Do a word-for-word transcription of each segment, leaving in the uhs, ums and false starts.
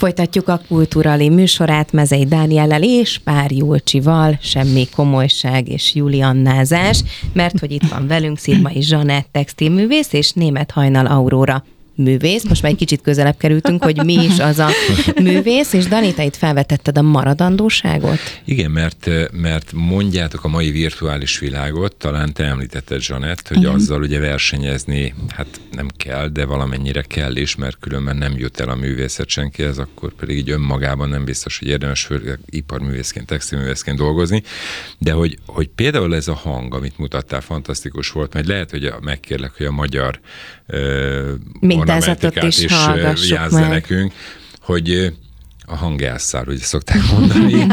Folytatjuk a Kulturali műsorát Mezei Dániellel és Pár Julcsival, semmi komolyság és juliannázás, mert hogy itt van velünk Szirmai Zsanett textilművész és Németh Hajnal Aurora művész. Most már egy kicsit közelebb kerültünk, hogy mi is az a művész, és Dani, te itt felvetetted a maradandóságot? Igen, mert, mert mondjátok a mai virtuális világot, talán te említetted, Zsanett, hogy igen. Azzal ugye versenyezni, hát nem kell, de valamennyire kell is, mert különben nem jut el a művészet senkihez, akkor pedig így önmagában nem biztos, hogy érdemes főleg iparművészként, textilművészként dolgozni, de hogy, hogy például ez a hang, amit mutattál, fantasztikus volt, mert lehet, hogy megkérlek, hogy a magyar uh, mintázatot is hallgassuk meg. Nekünk, hogy a hang elszáll, ugye szokták mondani,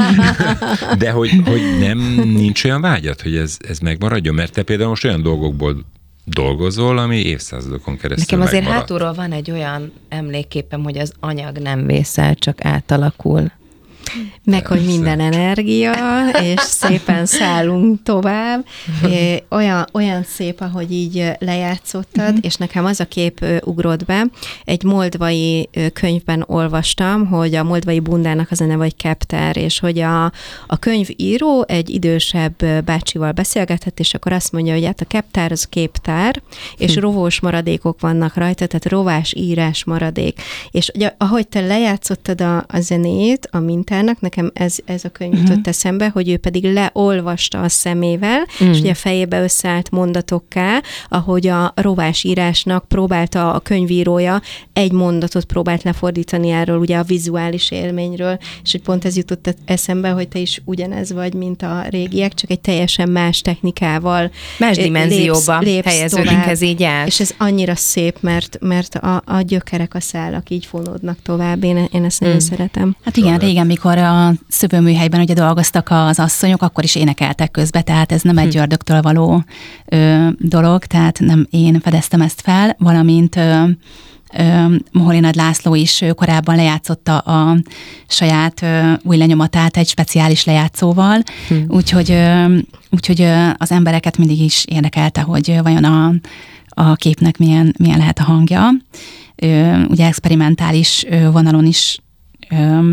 de hogy, hogy nem, nincs olyan vágyat, hogy ez, ez megmaradjon, mert te például most olyan dolgokból dolgozol, ami évszázadokon keresztül Nekem azért megmaradt. hátulról van egy olyan emlékképem, hogy az anyag nem vészel, csak átalakul. Meg, hogy minden energia, és szépen szállunk tovább. Olyan, olyan szép, ahogy így lejátszottad, és nekem az a kép ugrott be. Egy moldvai könyvben olvastam, hogy a moldvai bundának az a neve, vagy Keptár, és hogy a, a könyvíró egy idősebb bácsival beszélgetett, és akkor azt mondja, hogy hát a Keptár az képtár, és hm. rovós maradékok vannak rajta, tehát rovás írás maradék. És ugye, ahogy te lejátszottad a, a zenét, a mintát, nekem ez, ez a könyv jutott uh-huh. eszembe, hogy ő pedig leolvasta a szemével, uh-huh. és ugye a fejébe összeállt mondatokká, ahogy a rovás írásnak próbálta a könyvírója egy mondatot próbált lefordítani erről, ugye a vizuális élményről, és hogy pont ez jutott eszembe, hogy te is ugyanez vagy, mint a régiek, csak egy teljesen más technikával. Más dimenzióba lépsz, lépsz helyeződik tovább, ez így át. És ez annyira szép, mert, mert a, a gyökerek, a szálak így fonódnak tovább. Én, én ezt nagyon mm. szeretem. Hát igen, régen, mikor a szövőműhelyben ugye dolgoztak az asszonyok, akkor is énekeltek közbe, tehát ez nem egy hm. ördögtől való ö, dolog, tehát nem én fedeztem ezt fel, valamint ö, ö, Moholi Nagy László is korábban lejátszotta a saját ö, új lenyomatát egy speciális lejátszóval, hm. úgyhogy, ö, úgyhogy ö, az embereket mindig is érdekelte, hogy vajon a, a képnek milyen, milyen lehet a hangja. Ö, ugye experimentális ö, vonalon is ö,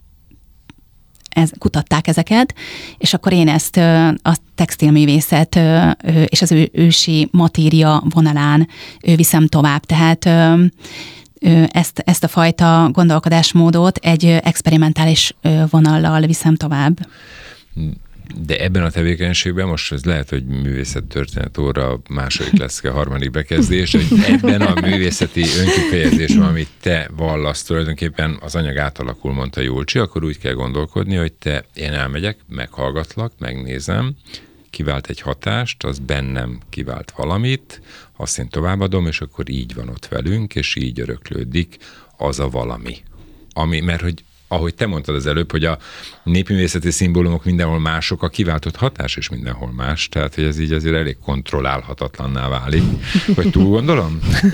Ez, kutatták ezeket, és akkor én ezt a textilművészet és az ő, ősi matéria vonalán viszem tovább. Tehát ezt, ezt a fajta gondolkodásmódot egy experimentális vonallal viszem tovább. De ebben a tevékenységben most ez lehet, hogy művészettörténet óra második lesz a harmadik bekezdés, hogy ebben a művészeti önkifejezésben, amit te vallasz, tulajdonképpen az anyag átalakul, mondta Julcsi, akkor úgy kell gondolkodni, hogy te, én elmegyek, meghallgatlak, megnézem, kivált egy hatást, az bennem kivált valamit, azt én továbbadom, és akkor így van ott velünk, és így öröklődik az a valami. Ami, mert hogy ahogy te mondtad az előbb, hogy a népművészeti szimbólumok mindenhol mások, a kiváltott hatás is mindenhol más, tehát hogy ez így azért elég kontrollálhatatlanná válik. Vagy túl gondolom?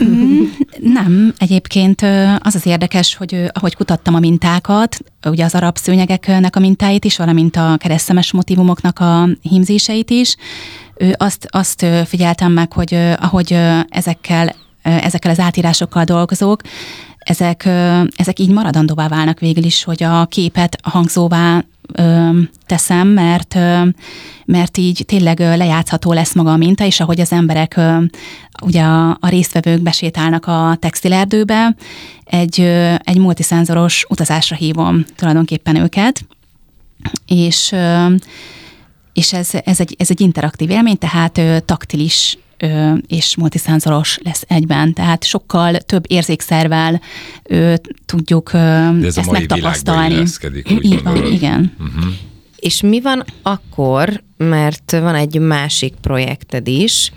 Nem, egyébként az az érdekes, hogy ahogy kutattam a mintákat, ugye az arab szőnyegeknek a mintáit is, valamint a keresztszemes motívumoknak a hímzéseit is, azt, azt figyeltem meg, hogy ahogy ezekkel, ezekkel az átírásokkal dolgozók, Ezek, ezek így maradandóvá válnak végül is, hogy a képet hangzóvá ö, teszem, mert, ö, mert így tényleg lejátszható lesz maga a minta, és ahogy az emberek, ö, ugye a, a résztvevők besétálnak a textilerdőbe, egy, ö, egy multiszenzoros utazásra hívom tulajdonképpen őket, és, ö, és ez, ez, egy, ez egy interaktív élmény, tehát ö, taktilis Ö, és multiszenzoros lesz egyben, tehát sokkal több érzékszervel ö, tudjuk ö, ez ezt megtapasztalni. Így van, igen. Uh-huh. És mi van akkor, mert van egy másik projekted is,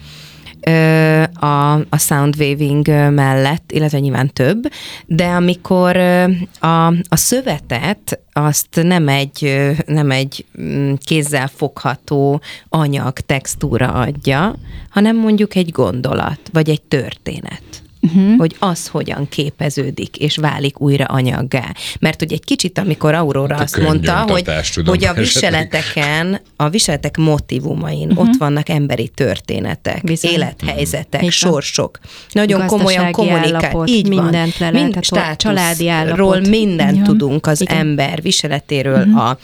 a, a soundwaving mellett, illetve nyilván több, de amikor a, a szövetet azt nem egy, nem egy kézzel fogható anyag, textúra adja, hanem mondjuk egy gondolat, vagy egy történet. Uh-huh. Hogy az hogyan képeződik, és válik újra anyaggá. Mert ugye egy kicsit, amikor Aurora hát azt mondta, hogy, hogy a viseleteken, a viseletek motivumain uh-huh. ott vannak emberi történetek, bizony. Élethelyzetek, uh-huh. sorsok. Nagyon komolyan kommunikál. Így mindent van. Le lehet, Mind, családi állapot. Mindent ja. tudunk az Igen. ember viseletéről, uh-huh. a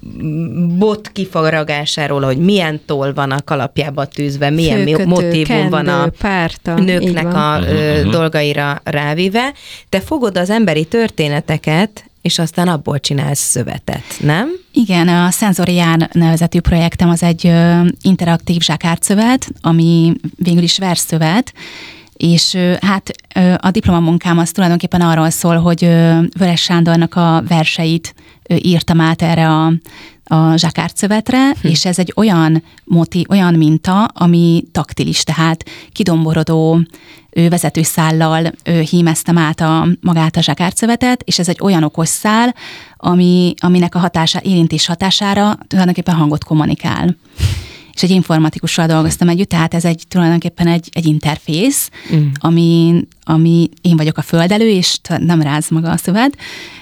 bot kifaragásáról, hogy milyen toll van a kalapjába tűzve, milyen Főkötő, motívum kendő, van a párta, nőknek a uh-huh. dolgaira rávíve. Te fogod az emberi történeteket, és aztán abból csinálsz szövetet, nem? Igen, a Szenzorián nevezetű projektem az egy ö, interaktív zsákárszövet, ami végül is versszövet, és hát a diplomamunkám az tulajdonképpen arról szól, hogy Vörös Sándornak a verseit írtam át erre a, a zsákárszövetre, hm. és ez egy olyan moti, olyan minta, ami taktilis, tehát kidomborodó vezetőszállal hímeztem át a, magát a zsákárszövetet, és ez egy olyan okos szál, ami, aminek a hatása, érintés hatására tulajdonképpen hangot kommunikál. És egy informatikussal dolgoztam együtt, tehát ez egy tulajdonképpen egy, egy interfész, mm. ami, ami én vagyok a földelő, és nem ráz maga a szövet,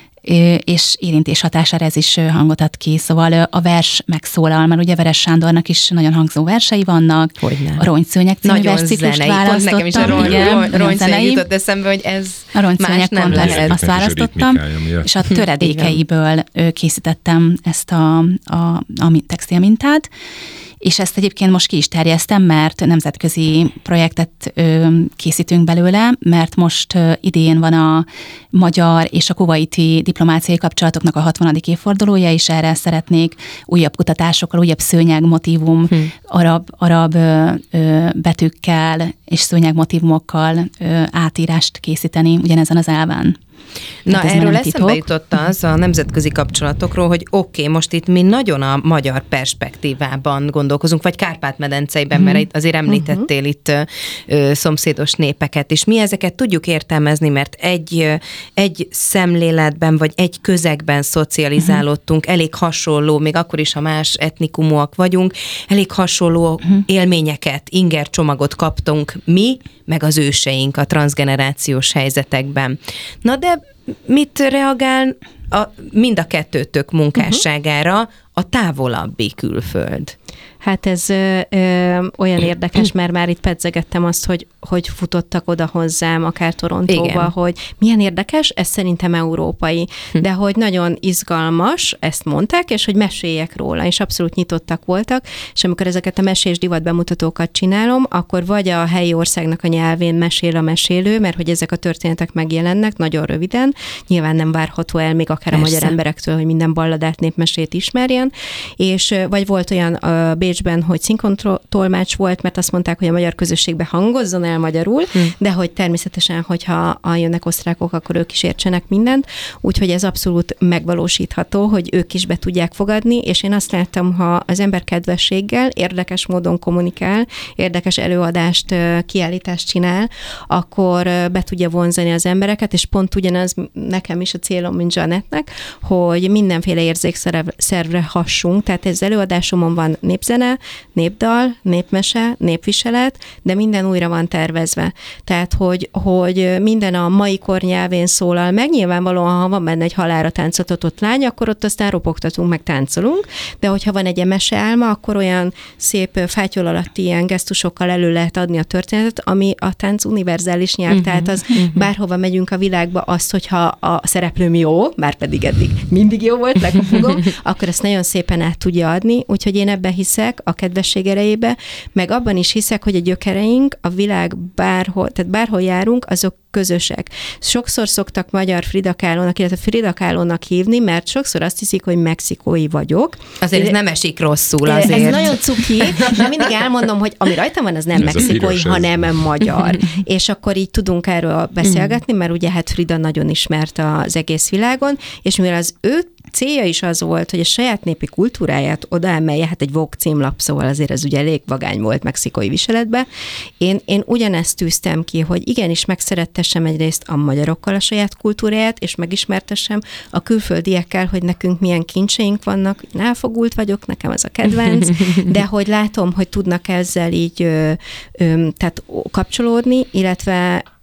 és érintés hatására ez is hangot ad ki. Szóval a vers megszólal, mert ugye Veres Sándornak is nagyon hangzó versei vannak. Hogyne. A Rongyszőnyeg című versciklust választottam. Nekem is a ron- rongyszőnyeg jutott eszembe, hogy ez más nem lehet. Azt választottam, és a töredékeiből készítettem ezt a, a, a textil mintát, és ezt egyébként most ki is terjesztem, mert nemzetközi projektet ö, készítünk belőle, mert most ö, idén van a magyar és a kuvaiti diplomáciai kapcsolatoknak a hatvanadik évfordulója, és erre szeretnék újabb kutatásokkal, újabb szőnyeg motívum, hm. arab, arab ö, ö, betűkkel és szőnyeg motívumokkal ö, átírást készíteni ugyanezen az elven. Na, hát erről eszembe jutott az a nemzetközi kapcsolatokról, hogy oké, okay, most itt mi nagyon a magyar perspektívában gondolkozunk, vagy Kárpát-medenceiben, hmm. mert azért említettél uh-huh. itt ö, szomszédos népeket, és mi ezeket tudjuk értelmezni, mert egy, egy szemléletben, vagy egy közegben szocializálódtunk, uh-huh. elég hasonló, még akkor is, ha más etnikumúak vagyunk, elég hasonló uh-huh. élményeket, inger csomagot kaptunk mi, meg az őseink a transzgenerációs helyzetekben. Na de mit reagál a, mind a kettőtök munkásságára uh-huh. a távolabbi külföld? Hát ez ö, ö, olyan érdekes, mert már itt pedzegettem azt, hogy, hogy futottak oda hozzám, akár Torontóba, igen. hogy milyen érdekes, ez szerintem európai, de hogy nagyon izgalmas, ezt mondták, és hogy meséljek róla, és abszolút nyitottak voltak, és amikor ezeket a mesés divat bemutatókat csinálom, akkor vagy a helyi országnak a nyelvén mesél a mesélő, mert hogy ezek a történetek megjelennek nagyon röviden, nyilván nem várható el még akár Persze. a magyar emberektől, hogy minden balladát, népmesét ismerjen, és vagy volt olyan a Bécsben, hogy szinkrontolmács volt, mert azt mondták, hogy a magyar közösségben hangozzon el magyarul, hm. de hogy természetesen, hogyha jönnek osztrákok, akkor ők is értsenek mindent, úgyhogy ez abszolút megvalósítható, hogy ők is be tudják fogadni, és én azt láttam, ha az ember kedvességgel, érdekes módon kommunikál, érdekes előadást, kiállítást csinál, akkor be tudja vonzani az embereket, és pont ugyanaz nekem is a célom, mint Zsanettnek, hogy mindenféle érzékszervre hassunk, tehát ez előadásomon van népzene, népdal, népmese, népviselet, de minden újra van tervezve. Tehát, hogy, hogy minden a mai kor nyelvén szólal meg, nyilvánvalóan, ha van benne egy halálra táncoltatott lány, akkor ott aztán ropogtatunk, meg táncolunk, de hogyha van egy meseálma, akkor olyan szép fátyol alatti ilyen gesztusokkal elő lehet adni a történetet, ami a tánc univerzális nyelv, uh-huh, tehát az uh-huh. bárhova megyünk a világba, azt, hogyha a szereplőm jó, már pedig eddig mindig jó volt, lekopogom, akkor ezt nagyon szépen át tudja adni, úgyhogy én ebben hiszek, a kedvesség erejébe, meg abban is hiszek, hogy a gyökereink a világ bárhol, tehát bárhol járunk, azok közösek. Sokszor szoktak magyar Frida Kahlo-nak, illetve Frida Kahlo-nak hívni, mert sokszor azt hiszik, hogy mexikói vagyok. Azért ez nem esik rosszul azért. Ez nagyon cuki, de mindig elmondom, hogy ami rajtam van, az nem ez mexikói, hanem magyar. És akkor így tudunk erről beszélgetni, mert ugye hát Frida nagyon ismert az egész világon, és mivel az ő célja is az volt, hogy a saját népi kultúráját oda emelje, hát egy Vogue címlap, szóval azért ez ugye elég vagány volt mexikói viseletbe. Én, én ugyanezt tűztem ki, hogy igenis megszerettessem egyrészt a magyarokkal a saját kultúráját, és megismertessem a külföldiekkel, hogy nekünk milyen kincseink vannak. Én elfogult vagyok, nekem ez a kedvenc, de hogy látom, hogy tudnak ezzel így ö, ö, tehát kapcsolódni, illetve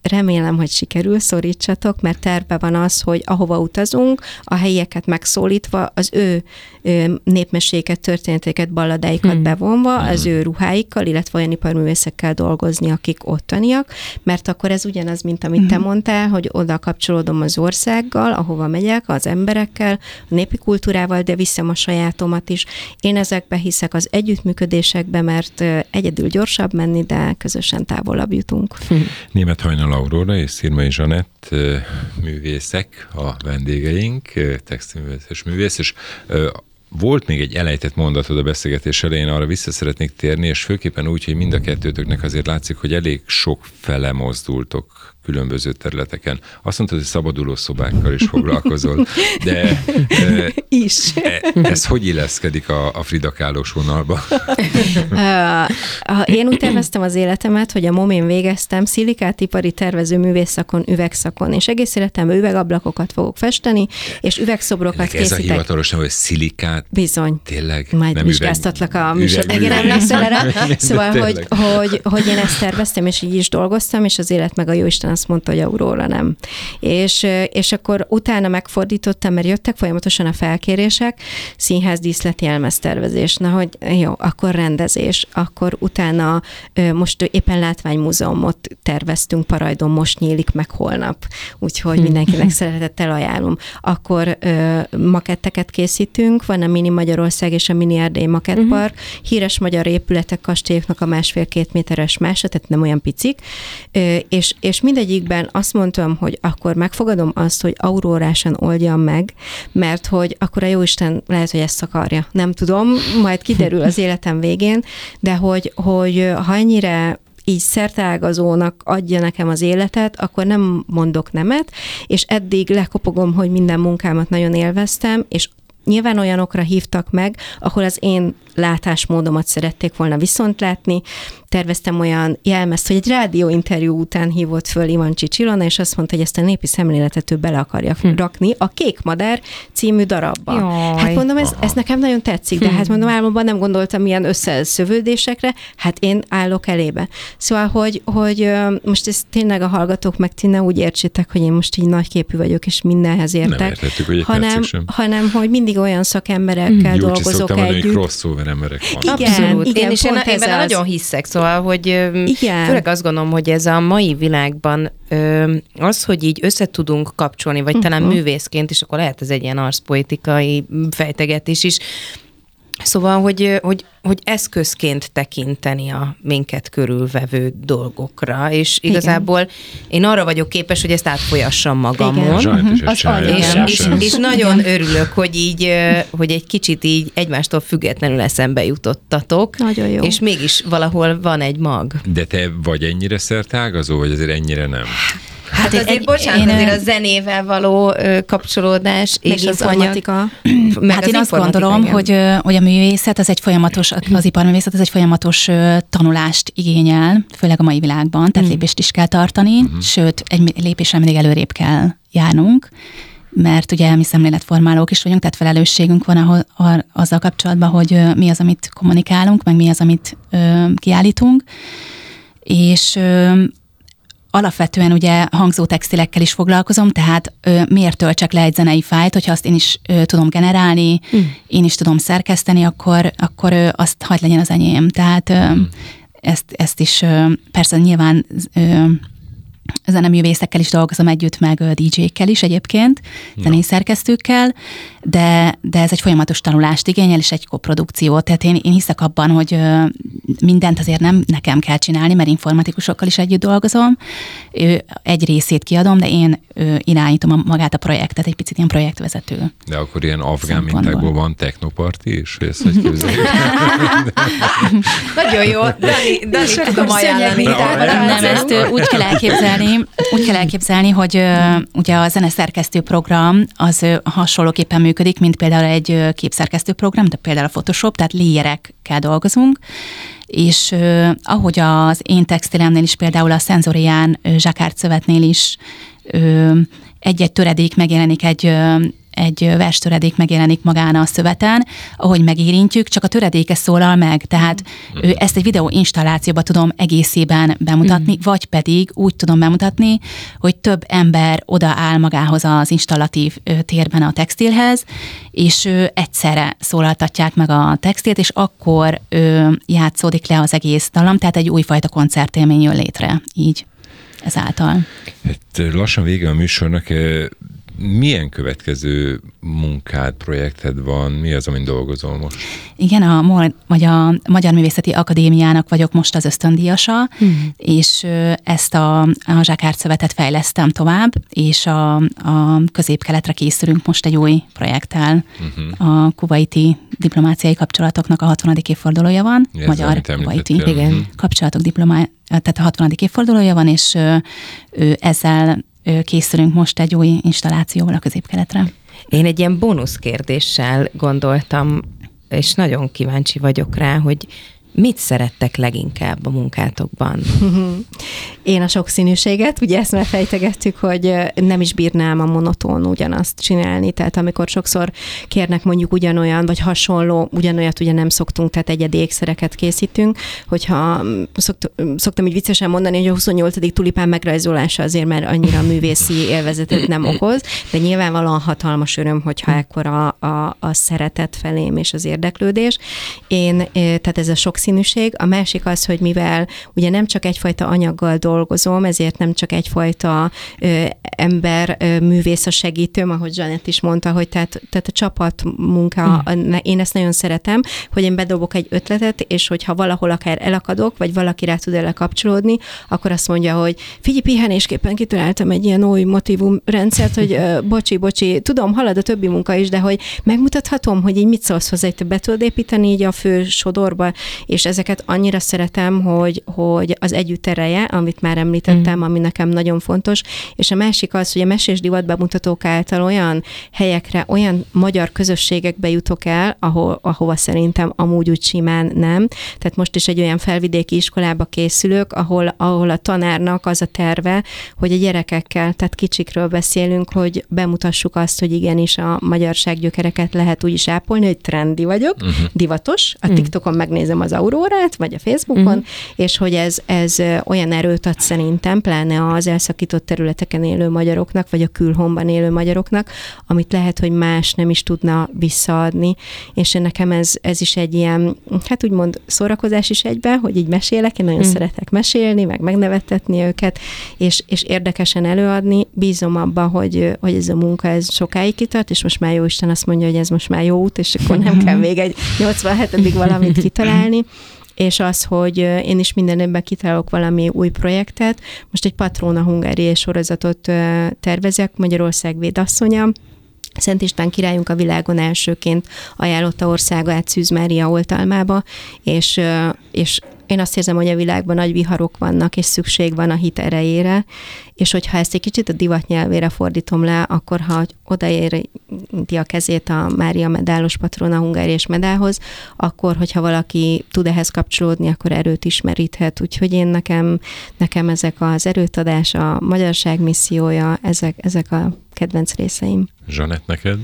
remélem, hogy sikerül, szorítsatok, mert terve van az, hogy ahova utazunk, a helyieket megszólítva, az ő népmeséket, történeteket, balladáikat hmm. bevonva, az ő ruháikkal, illetve olyan iparművészekkel dolgozni, akik ottaniak, mert akkor ez ugyanaz, mint amit hmm. te mondtál, hogy oda kapcsolódom az országgal, ahova megyek, az emberekkel, a népi kultúrával, de viszem a sajátomat is. Én ezekbe hiszek, az együttműködésekbe, mert egyedül gyorsabb menni, de közösen távolabb jutunk. Németh Hajnal Aurora és Szirmai Zsanett művészek a vendégeink, textilművész és művész, és volt még egy elejtett mondatod a beszélgetés elején, arra vissza szeretnék térni, és főképpen úgy, hogy mind a kettőtöknek azért látszik, hogy elég sok fele mozdultok különböző területeken. Azt mondtad, hogy szabaduló szobákkal is foglalkozol, de is. Ez hogy illeszkedik a, a Frida Kahlo-s vonalba? Én úgy terveztem az életemet, hogy a momén végeztem szilikátipari tervező művészszakon, üvegszakon, és egész életemben üvegablakokat fogok festeni, és üvegszobrokat Ennek készítek. Ez a hivatalos nem, hogy szilikát? Bizony. Tényleg? Majd nem vizsgáztatlak üveg, a műsor végén, emlékszel erre? Szóval, hogy, hogy, hogy én ezt terveztem, és így is dolgoztam, és az élet meg a jóisten azt mondta, hogy Aurora nem. És, és akkor utána megfordítottam, mert jöttek folyamatosan a felkérések, színház díszleti elmeztervezés, na hogy jó, akkor rendezés, akkor utána most éppen látványmúzeumot terveztünk Parajdon, most nyílik meg holnap, úgyhogy mindenkinek szeretettel ajánlom. Akkor maketteket készítünk, van a Mini Magyarország és a Mini Erdély Makettpark, uh-huh. híres magyar épületek, kastélyoknak a másfél-két méteres mása, tehát nem olyan picik, és, és mindegyikben azt mondtam, hogy akkor megfogadom azt, hogy aurórásan oldjam meg, mert hogy akkor a jóisten lehet, hogy ezt akarja. Nem tudom, majd kiderül az életem végén, de hogy, hogy ha ennyire így szerteágazónak adja nekem az életet, akkor nem mondok nemet, és eddig lekopogom, hogy minden munkámat nagyon élveztem, és nyilván olyanokra hívtak meg, ahol az én látásmódomat szerették volna viszont látni. Terveztem olyan jelmezt, hogy egy rádióinterjú után hívott föl Ivancsi Csilona, és azt mondta, hogy ezt a népi szemléletet ő bele akarja hm. rakni a Kék Madár című darabba. Jaj. Hát mondom, ez, ez nekem nagyon tetszik, de hát mondom, álmomban nem gondoltam ilyen összeszövődésekre, hát én állok elébe. Szóval, hogy, hogy most ezt tényleg a hallgatók meg ti ne úgy értsétek, hogy én most így nagyképű vagyok, és mindenhez értek. Nem értettük, hogy egy hanem, hanem, hogy mindig olyan szakemberekkel hm. dolgozok együtt. Mondani, crossover emberek vannak. Igen, abszolút. igen, én is én, én benne nagyon hiszek, szóval, hogy igen. főleg azt gondolom, hogy ez a mai világban az, hogy így össze tudunk kapcsolni, vagy uh-huh. talán művészként is, akkor lehet ez egy ilyen arszpoetikai fejtegetés is. Szóval, hogy, hogy, hogy eszközként tekinteni a minket körülvevő dolgokra, és igazából igen. én arra vagyok képes, hogy ezt átfolyassam magamon. Uh-huh. És, és, és nagyon örülök, hogy így, hogy egy kicsit így egymástól függetlenül eszembe jutottatok. Nagyon jó. És mégis valahol van egy mag. De te vagy ennyire szerteágazó, vagy azért ennyire nem? Hát, hát azért, egy, bocsánat, én, azért a zenével való ö, kapcsolódás és az informatika. Hát én azt gondolom, hogy, hogy a művészet, az egy folyamatos, az iparművészet, az egy folyamatos tanulást igényel, főleg a mai világban, tehát mm. lépést is kell tartani, mm. sőt, egy lépésre mindig előrébb kell járnunk, mert ugye mi szemléletformálók is vagyunk, tehát felelősségünk van ahol, a, azzal kapcsolatban, hogy mi az, amit kommunikálunk, meg mi az, amit ö, kiállítunk, és ö, alapvetően ugye hangzó textilekkel is foglalkozom, tehát ö, miért töltsek le egy zenei fájlt, hogyha azt én is ö, tudom generálni, mm. én is tudom szerkeszteni, akkor, akkor ö, azt hagyd legyen az enyém. Tehát ö, mm. ezt, ezt is ö, persze nyilván ö, zeneművészekkel is dolgozom együtt, meg dé dzsékkel is egyébként, zenei szerkesztőkkel, de, de ez egy folyamatos tanulást igényel, és egy koprodukció. Tehát én, én hiszek abban, hogy mindent azért nem nekem kell csinálni, mert informatikusokkal is együtt dolgozom. Egy részét kiadom, de én irányítom magát a projektet, egy picit ilyen projektvezető. De akkor ilyen afgán mintákból van technoparti is? Ezt hogy képzeljük? Nagyon jó. Dani, Dani tudom ajánlani. Nem, ezt úgy kell elképzelni, úgy kell elképzelni, hogy uh, ugye a zeneszerkesztő program az uh, hasonlóképpen működik, mint például egy uh, képszerkesztő program, de például a Photoshop, tehát layerek-kel dolgozunk, és uh, ahogy az én textilemnél is, például a Szenzorián uh, zsákárd szövetnél is uh, egy-egy töredék megjelenik egy, uh, egy verstöredék megjelenik magán a szöveten, ahogy megérintjük, csak a töredéke szólal meg, tehát mm. ezt egy videó installációba tudom egészében bemutatni, mm. vagy pedig úgy tudom bemutatni, hogy több ember odaáll magához az installatív térben a textilhez, és egyszerre szólaltatják meg a textilt, és akkor játszódik le az egész dallam, tehát egy újfajta koncertélmény jön létre, így ezáltal. Hát lassan vége a műsornak. Milyen következő munkád, projekted van? Mi az, amin dolgozol most? Igen, a, vagy a Magyar Művészeti Akadémiának vagyok most az ösztöndíjasa, hmm. és ezt a, a zsákárszövetet fejlesztem tovább, és a, a közép-keletre készülünk most egy új projekttel. Uh-huh. A kuvaiti diplomáciai kapcsolatoknak a hatvanadik évfordulója van, ez magyar-kuvaiti uh-huh. kapcsolatok diplomá, tehát a hatvanadik évfordulója van, és ő, ezzel készülünk most egy új installációval a közép-keletre. Én egy ilyen bónusz kérdéssel gondoltam, és nagyon kíváncsi vagyok rá, hogy mit szerettek leginkább a munkátokban? Én a sokszínűséget, ugye ezt már fejtegettük, hogy nem is bírnám a monoton ugyanazt csinálni, tehát amikor sokszor kérnek mondjuk ugyanolyan, vagy hasonló, ugyanolyat ugye nem szoktunk, tehát egyedi ékszereket készítünk, hogyha szokt, szoktam így viccesen mondani, hogy a huszonnyolcadik tulipán megrajzolása azért, mert annyira művészi élvezetet nem okoz, de nyilvánvalóan hatalmas öröm, hogyha ekkora a, a, a szeretet felém és az érdeklődés. Én, tehát ez a sok színűség. A másik az, hogy mivel ugye nem csak egyfajta anyaggal dolgozom, ezért nem csak egyfajta ö, ember, ö, művész a segítőm, ahogy Zsanett is mondta, hogy tehát, tehát a csapatmunka, mm. én ezt nagyon szeretem, hogy én bedobok egy ötletet, és hogyha valahol akár elakadok, vagy valaki rá tud ele kapcsolódni, akkor azt mondja, hogy figyelj, pihenésképpen kitaláltam egy ilyen új motivumrendszert, hogy ö, bocsi, bocsi, tudom, halad a többi munka is, de hogy megmutathatom, hogy így mit szólsz hozzá, hogy te be tudod építeni így a fő sodorba, és ezeket annyira szeretem, hogy, hogy az együtt ereje, amit már említettem, mm. ami nekem nagyon fontos, és a másik az, hogy a mesés divat bemutatók által olyan helyekre, olyan magyar közösségekbe jutok el, ahol, ahova szerintem amúgy úgy simán nem. Tehát most is egy olyan felvidéki iskolába készülök, ahol, ahol a tanárnak az a terve, hogy a gyerekekkel, tehát kicsikről beszélünk, hogy bemutassuk azt, hogy igenis a magyarság gyökereket lehet úgy is ápolni, hogy trendi vagyok, uh-huh. divatos, a TikTokon megnézem az Aurórát, vagy a Facebookon, uh-huh. és hogy ez, ez olyan erőt ad szerintem, pláne az elszakított területeken élő magyaroknak, vagy a külhomban élő magyaroknak, amit lehet, hogy más nem is tudna visszaadni, és nekem ez, ez is egy ilyen, hát úgymond szórakozás is egyben, hogy így mesélek, én nagyon uh-huh. szeretek mesélni, meg megnevettetni őket, és, és érdekesen előadni, bízom abba, hogy, hogy ez a munka ez sokáig kitart, és most már Jóisten azt mondja, hogy ez most már jó út, és akkor nem kell még egy nyolcvanhetedik valamit kitalálni, és az, hogy én is minden évben kitalálok valami új projektet. Most egy Patrona Hungária sorozatot tervezek, Magyarország védasszonya. Szent István királyunk a világon elsőként ajánlotta országát Szűz Mária oltalmába, és, és én azt érzem, hogy a világban nagy viharok vannak, és szükség van a hit erejére, és hogyha ezt egy kicsit a divat nyelvére fordítom le, akkor ha odaéri a kezét a Mária medálos Patrona Hungáriás medálhoz, akkor, hogyha valaki tud ehhez kapcsolódni, akkor erőt is meríthet. Úgyhogy én nekem, nekem ezek az erőtadás, a magyarság missziója, ezek, ezek a kedvenc részeim. Zsanett, neked?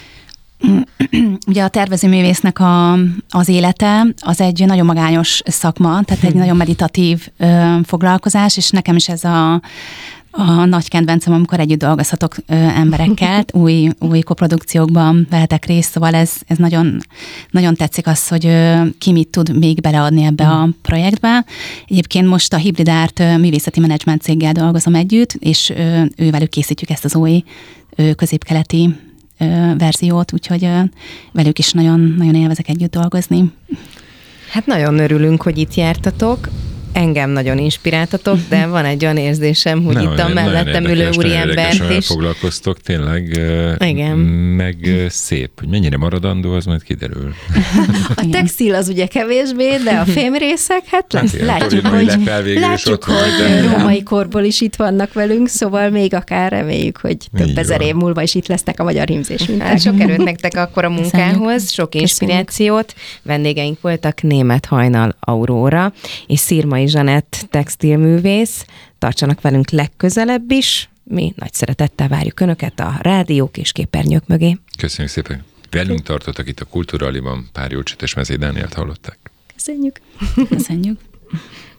Ugye a tervezőművésznek a, az élete az egy nagyon magányos szakma, tehát egy nagyon meditatív ö, foglalkozás, és nekem is ez a, a nagy kedvencem, amikor együtt dolgozhatok ö, emberekkel, új, új koprodukciókban vehetek részt, szóval ez, ez nagyon, nagyon tetszik az, hogy ö, ki mit tud még beleadni ebbe a projektbe. Egyébként most a Hibrid Art ö, művészeti menedzsment céggel dolgozom együtt, és ö, ővelük készítjük ezt az új ö, középkeleti verziót, úgyhogy velük is nagyon, nagyon élvezek együtt dolgozni. Hát nagyon örülünk, hogy itt jártatok. Engem nagyon inspiráltatok, de van egy olyan érzésem, hogy nem, itt a mellettem ülő úriembert is. Foglalkoztok tényleg, igen. Meg szép. Hogy mennyire maradandó, az majd kiderül. A textil az ugye kevésbé, de a fémrészek, hát, hát látjuk, hogy, látjuk, hogy római korból is itt vannak velünk, szóval még akár reméljük, hogy több így ezer van. Év múlva is itt lesznek a magyar hímzés minták. Hát sok erőt nektek akkor a munkához, sok inspirációt. Vendégeink voltak Németh Hajnal Aurora és Szirmai Zsanett textilművész. Tartsanak velünk legközelebb is. mi nagy szeretettel várjuk Önöket a rádiók és képernyők mögé. Köszönjük szépen. Velünk tartottak itt a Kulturaliban, Pár Jolcsit és Mezei Dánielt hallották. Köszönjük. Köszönjük.